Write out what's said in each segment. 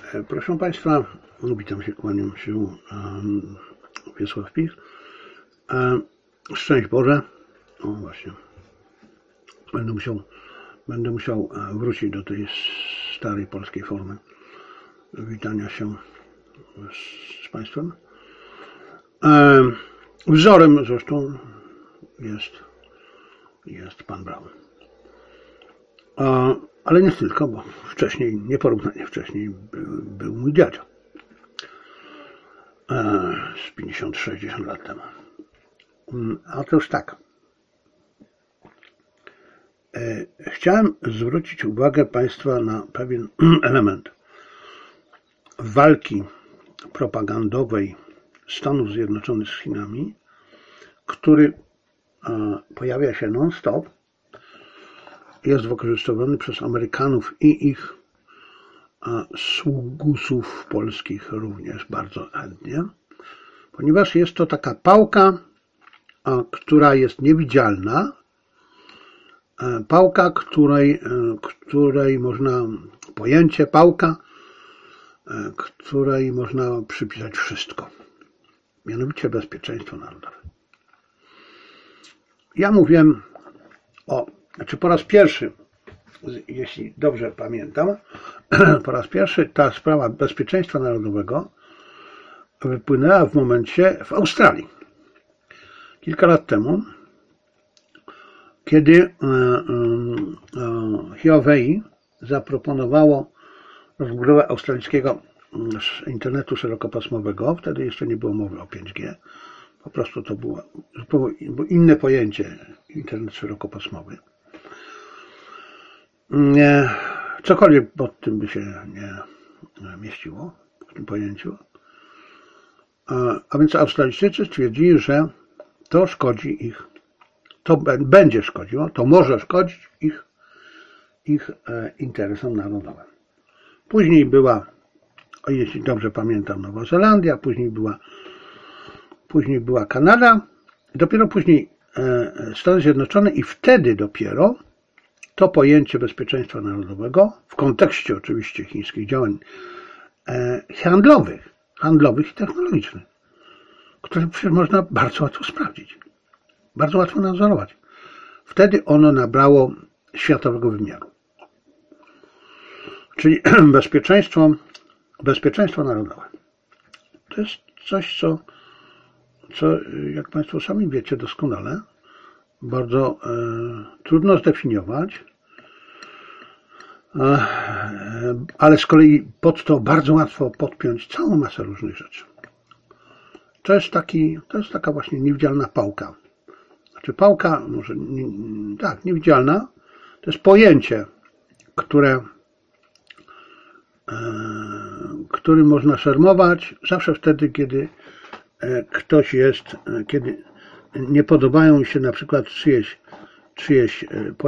Proszę Państwa, witam się, kłaniam się, Wiesław Pich. Szczęść Boże. O właśnie, będę musiał wrócić do tej starej polskiej formy witania się z Państwem. Wzorem zresztą jest Pan Braun. Ale nie tylko, bo wcześniej, nieporównanie wcześniej był mój dziadzio. Z 50-60 lat temu. A to już tak. Chciałem zwrócić uwagę Państwa na pewien element walki propagandowej Stanów Zjednoczonych z Chinami, który pojawia się non-stop, jest wykorzystywany przez Amerykanów i ich sługusów polskich również bardzo chętnie, ponieważ jest to taka pałka, która jest niewidzialna, pałka, której można, pojęcie pałka, której można przypisać wszystko, mianowicie bezpieczeństwo narodowe. Ja mówiłem po raz pierwszy, jeśli dobrze pamiętam, po raz pierwszy ta sprawa bezpieczeństwa narodowego wypłynęła w Australii. Kilka lat temu, kiedy Huawei zaproponowało rozbudowę australijskiego internetu szerokopasmowego, wtedy jeszcze nie było mowy o 5G, po prostu to było inne pojęcie, internet szerokopasmowy. Cokolwiek pod tym by się nie mieściło, w tym pojęciu. A więc Australijczycy stwierdzili, że to szkodzi ich, to będzie szkodziło, to może szkodzić ich interesom narodowym. Później była, jeśli dobrze pamiętam, Nowa Zelandia, później była Kanada, dopiero później Stany Zjednoczone i wtedy dopiero to pojęcie bezpieczeństwa narodowego, w kontekście oczywiście chińskich działań handlowych i technologicznych, które przecież można bardzo łatwo sprawdzić, bardzo łatwo nadzorować. Wtedy ono nabrało światowego wymiaru. Czyli bezpieczeństwo narodowe. To jest coś, co jak Państwo sami wiecie doskonale, bardzo trudno zdefiniować, ale z kolei pod to bardzo łatwo podpiąć całą masę różnych rzeczy. To jest taka właśnie niewidzialna pałka. Znaczy pałka, może tak, niewidzialna, to jest pojęcie, którym można szermować zawsze wtedy, kiedy kiedy nie podobają mi się na przykład czyjś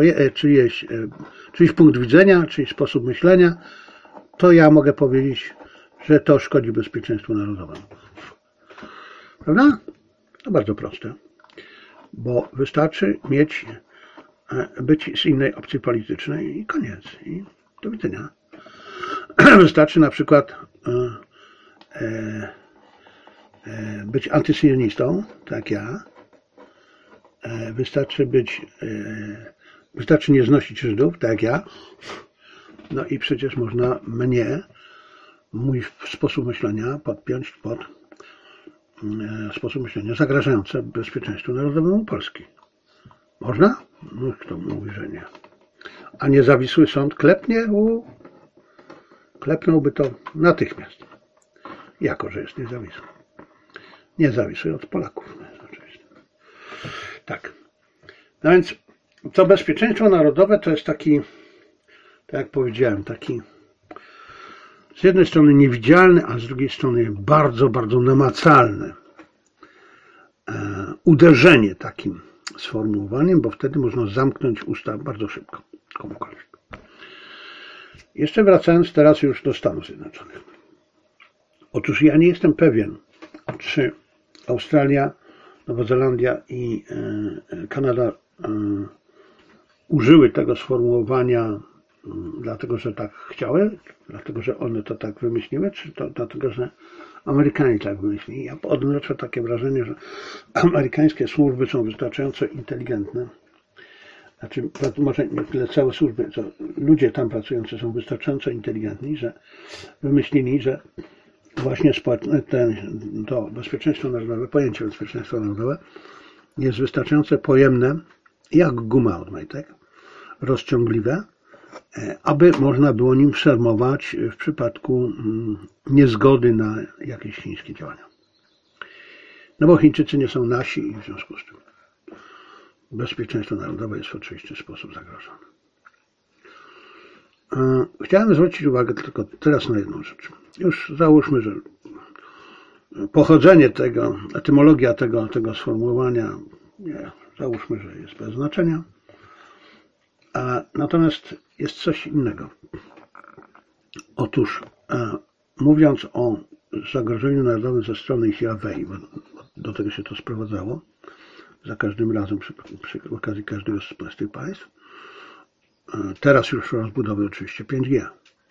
punkt widzenia, czyjś sposób myślenia, to ja mogę powiedzieć, że to szkodzi bezpieczeństwu narodowemu. Prawda? To bardzo proste, bo wystarczy być z innej opcji politycznej i koniec. I do widzenia. Wystarczy na przykład być antysyjonistą, tak jak ja. Wystarczy nie znosić Żydów, tak jak ja. No i przecież można mój sposób myślenia podpiąć pod sposób myślenia zagrażający bezpieczeństwu narodowemu Polski. Można? No kto mówi, że nie. A niezawisły sąd klepnąłby to natychmiast. Jako, że jest niezawisły. Niezawisły od Polaków. Oczywiście. Tak. No więc to bezpieczeństwo narodowe to jest taki, tak jak powiedziałem, taki z jednej strony niewidzialny, a z drugiej strony bardzo, bardzo namacalny uderzenie takim sformułowaniem, bo wtedy można zamknąć usta bardzo szybko komukolwiek. Jeszcze wracając teraz już do Stanów Zjednoczonych. Otóż ja nie jestem pewien, czy Australia, Nowa Zelandia i Kanada użyły tego sformułowania dlatego, że tak chciały, dlatego, że one to tak wymyśliły, czy to dlatego, że Amerykanie tak wymyślili. Ja odnoszę takie wrażenie, że amerykańskie służby są wystarczająco inteligentne. Znaczy, może nie tyle całe służby, co ludzie tam pracujący są wystarczająco inteligentni, że wymyślili, że właśnie to bezpieczeństwo narodowe, pojęcie bezpieczeństwa narodowe jest wystarczająco pojemne, jak guma od majtek, rozciągliwe, aby można było nim szermować w przypadku niezgody na jakieś chińskie działania. No bo Chińczycy nie są nasi i w związku z tym bezpieczeństwo narodowe jest w oczywisty sposób zagrożone. Chciałem zwrócić uwagę tylko teraz na jedną rzecz. Już załóżmy, że pochodzenie tego, etymologia tego sformułowania, załóżmy, że jest bez znaczenia. Natomiast jest coś innego. Otóż, mówiąc o zagrożeniu narodowym ze strony Huawei, bo do tego się to sprowadzało, za każdym razem przy okazji każdego z tych państw, teraz już rozbudowy oczywiście 5G.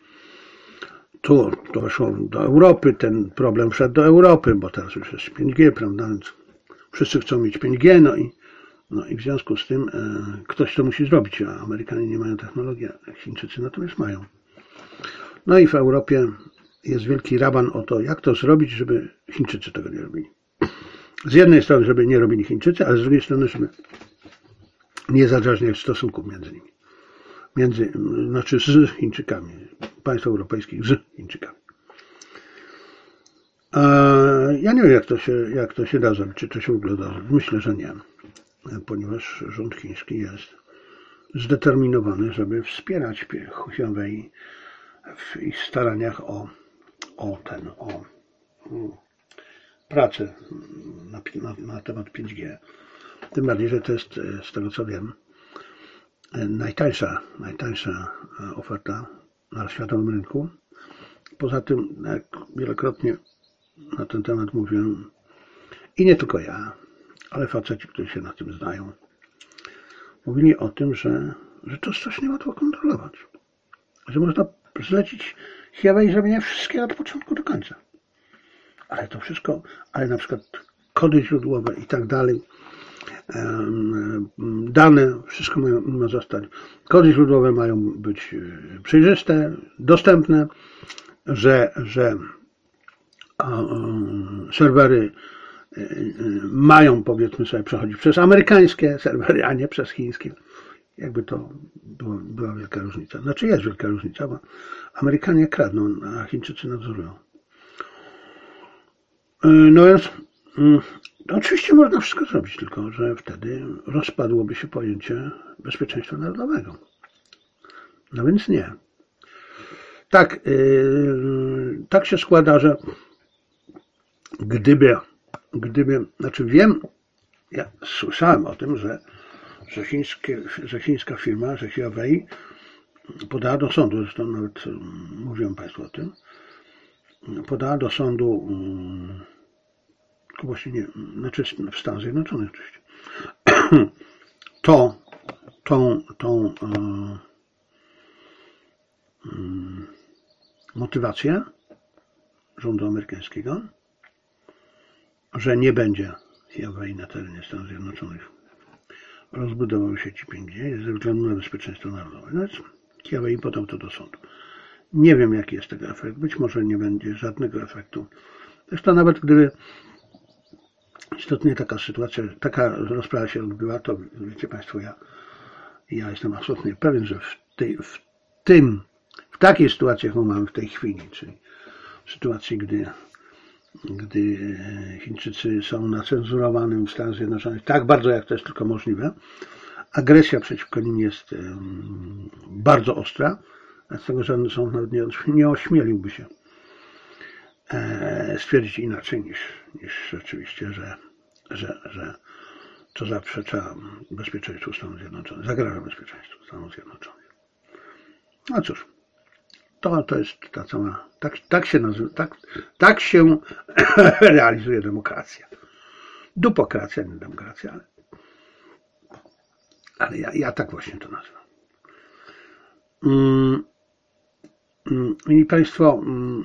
Tu to weszło do Europy, ten problem wszedł do Europy, bo teraz już jest 5G, prawda, więc wszyscy chcą mieć 5G, no i w związku z tym ktoś to musi zrobić, a Amerykanie nie mają technologii, a Chińczycy natomiast mają. No i w Europie jest wielki raban o to, jak to zrobić, żeby Chińczycy tego nie robili. Z jednej strony, żeby nie robili Chińczycy, ale z drugiej strony, żeby nie zadrażniać stosunków między nimi. Znaczy z Chińczykami, państw europejskich z Chińczykami. Ja nie wiem, jak to się da zrobić, czy to się w ogóle da zrobić. Myślę, że nie, ponieważ rząd chiński jest zdeterminowany, żeby wspierać Huawei w ich staraniach o pracę na temat 5G. Tym bardziej, że to jest, z tego co wiem, najtańsza oferta na światowym rynku. Poza tym, jak wielokrotnie na ten temat mówiłem, i nie tylko ja, ale faceci, którzy się na tym znają, mówili o tym, że to strasznie łatwo kontrolować. Że można zlecić Huawei, żeby nie wszystkie od początku do końca. Ale to wszystko, ale na przykład kody źródłowe i tak dalej, dane, wszystko ma zostać. Kody źródłowe mają być przejrzyste, dostępne, że serwery mają, powiedzmy sobie, przechodzić przez amerykańskie serwery, a nie przez chińskie. Jakby to była wielka różnica. Znaczy jest wielka różnica, bo Amerykanie kradną, a Chińczycy nadzorują. No więc oczywiście można wszystko zrobić, tylko że wtedy rozpadłoby się pojęcie bezpieczeństwa narodowego. No więc nie. Tak się składa, że gdyby, znaczy wiem, ja słyszałem o tym, że chińska firma, że Huawei podała do sądu, zresztą nawet mówiłem Państwu o tym, podała do sądu, właśnie nie, znaczy w Stanach Zjednoczonych oczywiście, tą motywację rządu amerykańskiego, że nie będzie Huawei na terenie Stanów Zjednoczonych rozbudował sieci 5G ze względu na bezpieczeństwo narodowe. No więc Huawei podał to do sądu. Nie wiem, jaki jest tego efekt. Być może nie będzie żadnego efektu. Zresztą nawet gdyby istotnie taka sytuacja, taka rozprawa się odbyła, to wiecie Państwo, ja jestem absolutnie pewien, że w takiej sytuacji, jaką mamy w tej chwili, czyli w sytuacji, gdy Chińczycy są na cenzurowanym w Stanach Zjednoczonych tak bardzo, jak to jest tylko możliwe, agresja przeciwko nim jest bardzo ostra, dlatego żaden sąd nawet nie ośmieliłby się stwierdzić inaczej niż rzeczywiście, że to zaprzecza bezpieczeństwu Stanów Zjednoczonych, zagraża bezpieczeństwu Stanów Zjednoczonych. No cóż, to jest ta cała, tak się nazywa, tak się realizuje demokracja. Dupokracja, nie demokracja, ale ja tak właśnie to nazywam. Mili Państwo,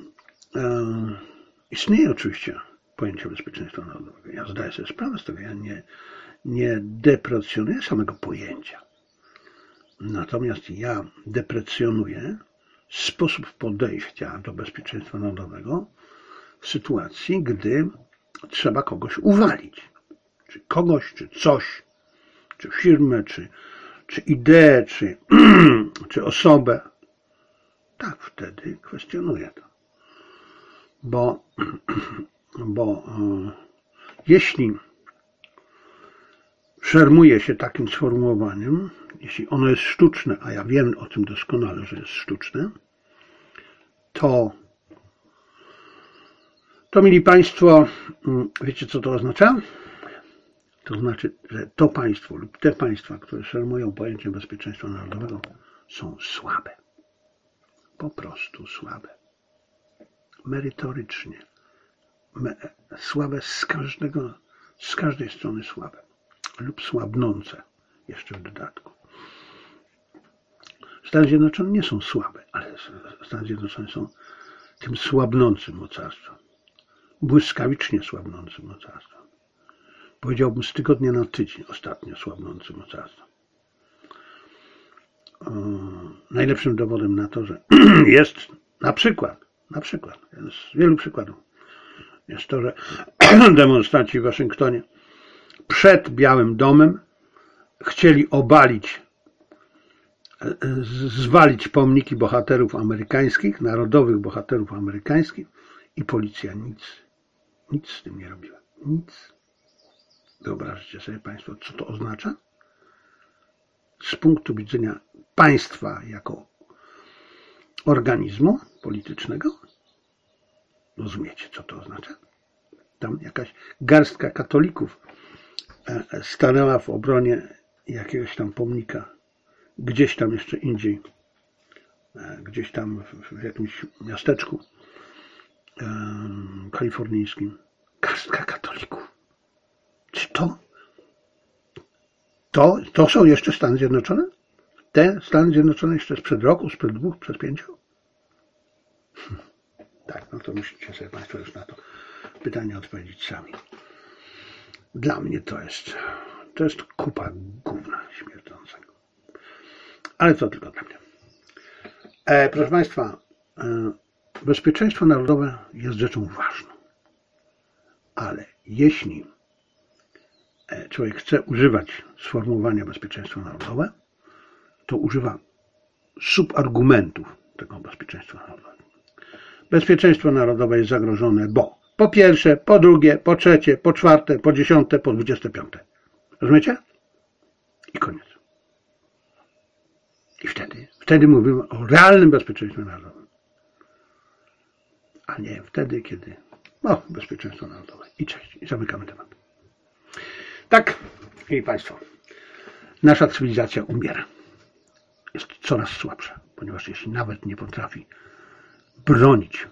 istnieje oczywiście pojęcie bezpieczeństwa narodowego. Ja zdaję sobie sprawę z tego, ja nie deprecjonuję samego pojęcia. Natomiast ja deprecjonuję sposób podejścia do bezpieczeństwa narodowego w sytuacji, gdy trzeba kogoś uwalić. Czy kogoś, czy coś, czy firmę, czy ideę, czy osobę. Tak, wtedy kwestionuję to. Bo jeśli szermuje się takim sformułowaniem, jeśli ono jest sztuczne, a ja wiem o tym doskonale, że jest sztuczne, to mili Państwo, wiecie co to oznacza? To znaczy, że to państwo lub te państwa, które szermują pojęciem bezpieczeństwa narodowego, są słabe. Po prostu słabe. Merytorycznie. Słabe z każdej strony słabe. Lub słabnące jeszcze w dodatku. Stany Zjednoczone nie są słabe, ale Stany Zjednoczone są tym słabnącym mocarstwem. Błyskawicznie słabnącym mocarstwem. Powiedziałbym z tygodnia na tydzień ostatnio słabnącym mocarstwem. Najlepszym dowodem na to, że jest na przykład, z wielu przykładów, jest to, że demonstranci w Waszyngtonie przed Białym Domem chcieli zwalić pomniki bohaterów amerykańskich, narodowych bohaterów amerykańskich i policja nic z tym nie robiła. Nic. Wyobraźcie sobie Państwo, co to oznacza? Z punktu widzenia państwa jako organizmu politycznego? Rozumiecie, co to oznacza? Tam jakaś garstka katolików stanęła w obronie jakiegoś tam pomnika, gdzieś tam jeszcze indziej, gdzieś tam w jakimś miasteczku kalifornijskim. Garstka katolików. Czy to są jeszcze Stany Zjednoczone? Te Stany Zjednoczone jeszcze sprzed roku, sprzed 2, sprzed 5? Tak, no to musicie sobie Państwo już na to pytanie odpowiedzieć sami. Dla mnie to jest kupa gówna śmierdzącego. Ale to tylko dla mnie. Proszę Państwa, bezpieczeństwo narodowe jest rzeczą ważną. Ale jeśli człowiek chce używać sformułowania bezpieczeństwo narodowe, to używa subargumentów tego bezpieczeństwa narodowego. Bezpieczeństwo narodowe jest zagrożone, bo po pierwsze, po drugie, po trzecie, po czwarte, po 10, po 25. Rozumiecie? I koniec. I wtedy mówimy o realnym bezpieczeństwie narodowym. A nie wtedy, kiedy bezpieczeństwo narodowe. I cześć. I zamykamy temat. Tak, szanowni Państwo, nasza cywilizacja umiera. Jest coraz słabsza, ponieważ jeśli nawet nie potrafi bronić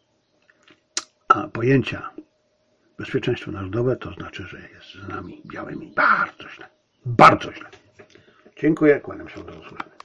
pojęcia bezpieczeństwo narodowe, to znaczy, że jest z nami białymi bardzo źle. Bardzo źle. Dziękuję, kłaniam się, do usłyszenia.